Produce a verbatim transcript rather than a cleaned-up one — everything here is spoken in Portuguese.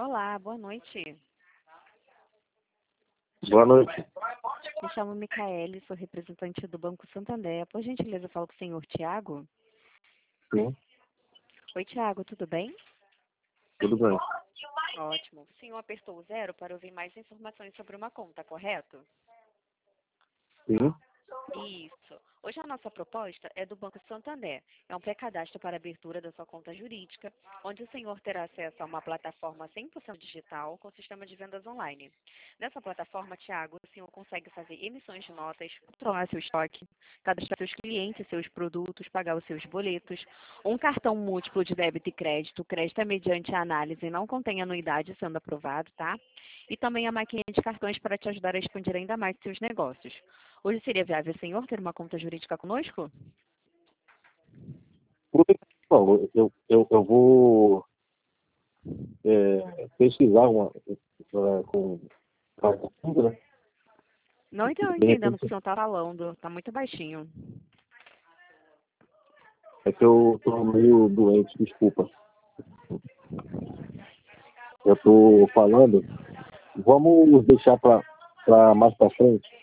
Olá, boa noite. Boa noite. Me chamo Micaele, sou representante do Banco Santander. Por gentileza, eu falo com o senhor Tiago. Sim, Oi, Tiago, tudo bem? tudo bem. Ótimo. O senhor apertou o zero para ouvir mais informações sobre uma conta, correto? Sim, Isso. Hoje a nossa proposta é do Banco Santander. É um pré-cadastro para a abertura da sua conta jurídica, onde o senhor terá acesso a uma plataforma cem por cento digital com sistema de vendas online. Nessa plataforma, Tiago, o senhor consegue fazer emissões de notas, controlar seu estoque, cadastrar seus clientes, seus produtos, pagar os seus boletos, um cartão múltiplo de débito e crédito. O crédito é mediante a análise e não contém anuidade sendo aprovado, tá? E também a maquininha de cartões para te ajudar a expandir ainda mais seus negócios. Hoje seria viável, senhor, ter uma conta jurídica conosco? por que não? Eu, eu, eu vou é, pesquisar uma, uma, com com- né? Não estou De entendendo o que o repente, senhor está falando. Está muito baixinho. é que eu estou meio doente, desculpa. Eu estou falando, vamos deixar para mais para frente.